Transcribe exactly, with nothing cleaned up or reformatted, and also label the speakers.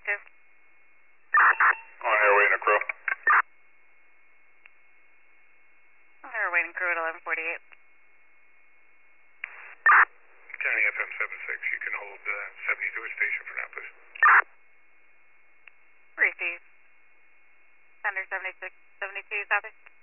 Speaker 1: seventy-two.
Speaker 2: On here waiting a crew.
Speaker 1: On here waiting crew at eleven forty-eight.
Speaker 2: County F M seventy-six, you can hold uh, seventy-two at station for now, please.
Speaker 1: Receive. Thunder seventy-six, seventy-two, copy.